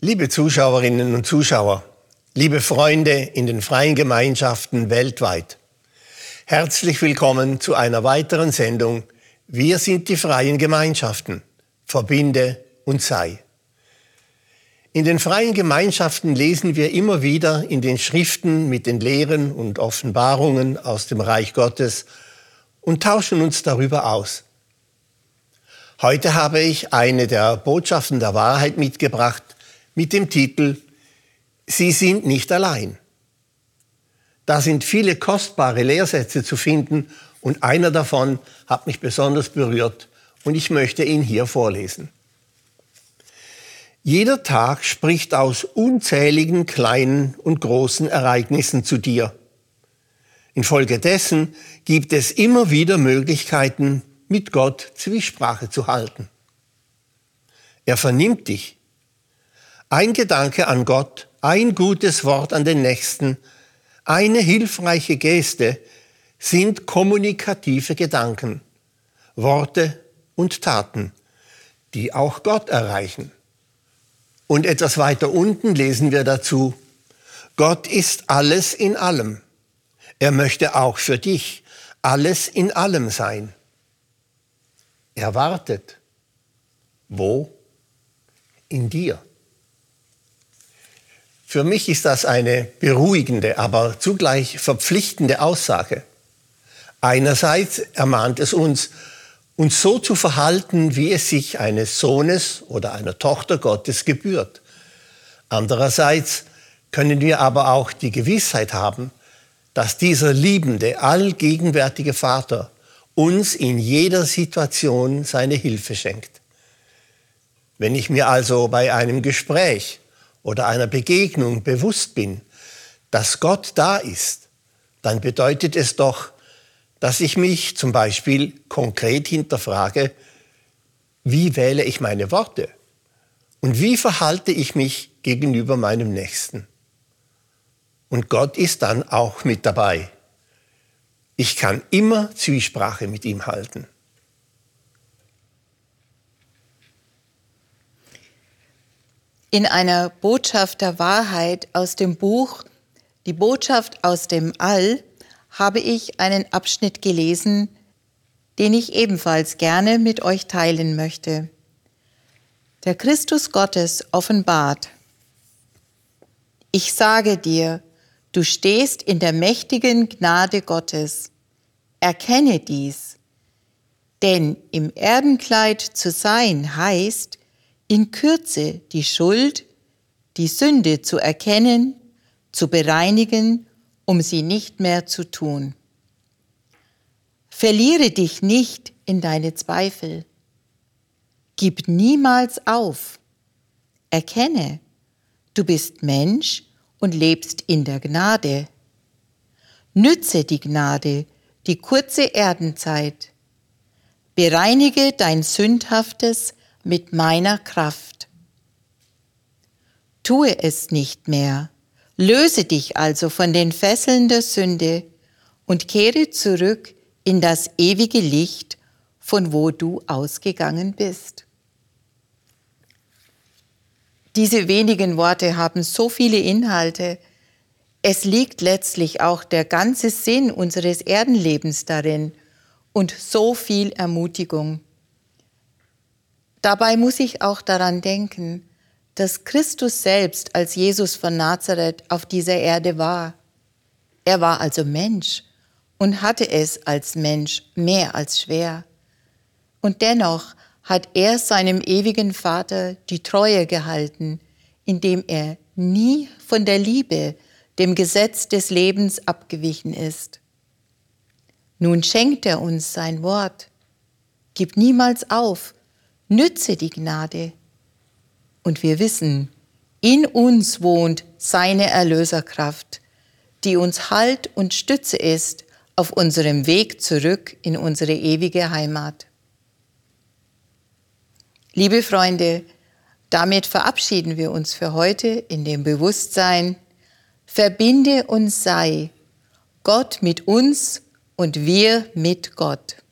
Liebe Zuschauerinnen und Zuschauer, liebe Freunde in den freien Gemeinschaften weltweit, herzlich willkommen zu einer weiteren Sendung Wir sind die freien Gemeinschaften, verbinde und sei. In den freien Gemeinschaften lesen wir immer wieder in den Schriften mit den Lehren und Offenbarungen aus dem Reich Gottes und tauschen uns darüber aus. Heute habe ich eine der Botschaften der Wahrheit mitgebracht mit dem Titel Sie sind nicht allein. Da sind viele kostbare Lehrsätze zu finden und einer davon hat mich besonders berührt und ich möchte ihn hier vorlesen. Jeder Tag spricht aus unzähligen kleinen und großen Ereignissen zu dir. Infolgedessen gibt es immer wieder Möglichkeiten, mit Gott Zwiesprache zu halten. Er vernimmt dich. Ein Gedanke an Gott, ein gutes Wort an den Nächsten, eine hilfreiche Geste sind kommunikative Gedanken, Worte und Taten, die auch Gott erreichen. Und etwas weiter unten lesen wir dazu: Gott ist alles in allem. Er möchte auch für dich alles in allem sein. Er wartet. Wo? In dir. Für mich ist das eine beruhigende, aber zugleich verpflichtende Aussage. Einerseits ermahnt es uns, uns so zu verhalten, wie es sich eines Sohnes oder einer Tochter Gottes gebührt. Andererseits können wir aber auch die Gewissheit haben, dass dieser liebende, allgegenwärtige Vater uns in jeder Situation seine Hilfe schenkt. Wenn ich mir also bei einem Gespräch oder einer Begegnung bewusst bin, dass Gott da ist, dann bedeutet es doch, dass ich mich zum Beispiel konkret hinterfrage, wie wähle ich meine Worte und wie verhalte ich mich gegenüber meinem Nächsten. Und Gott ist dann auch mit dabei. Ich kann immer Zwiesprache mit ihm halten. In einer Botschaft der Wahrheit aus dem Buch Die Botschaft aus dem All habe ich einen Abschnitt gelesen, den ich ebenfalls gerne mit euch teilen möchte. Der Christus Gottes offenbart: Ich sage dir, du stehst in der mächtigen Gnade Gottes. Erkenne dies. Denn im Erdenkleid zu sein heißt, in Kürze die Schuld, die Sünde zu erkennen, zu bereinigen, um sie nicht mehr zu tun. Verliere dich nicht in deine Zweifel. Gib niemals auf. Erkenne, du bist Mensch und lebst in der Gnade. Nütze die Gnade, die kurze Erdenzeit. Bereinige dein Sündhaftes mit meiner Kraft. Tue es nicht mehr. Löse dich also von den Fesseln der Sünde und kehre zurück in das ewige Licht, von wo du ausgegangen bist. Diese wenigen Worte haben so viele Inhalte. Es liegt letztlich auch der ganze Sinn unseres Erdenlebens darin und so viel Ermutigung. Dabei muss ich auch daran denken, dass Christus selbst als Jesus von Nazareth auf dieser Erde war. Er war also Mensch und hatte es als Mensch mehr als schwer. Und dennoch hat er seinem ewigen Vater die Treue gehalten, indem er nie von der Liebe, dem Gesetz des Lebens abgewichen ist. Nun schenkt er uns sein Wort. Gib niemals auf, nütze die Gnade. Und wir wissen, in uns wohnt seine Erlöserkraft, die uns Halt und Stütze ist auf unserem Weg zurück in unsere ewige Heimat. Liebe Freunde, damit verabschieden wir uns für heute in dem Bewusstsein: Verbinde und sei, Gott mit uns und wir mit Gott.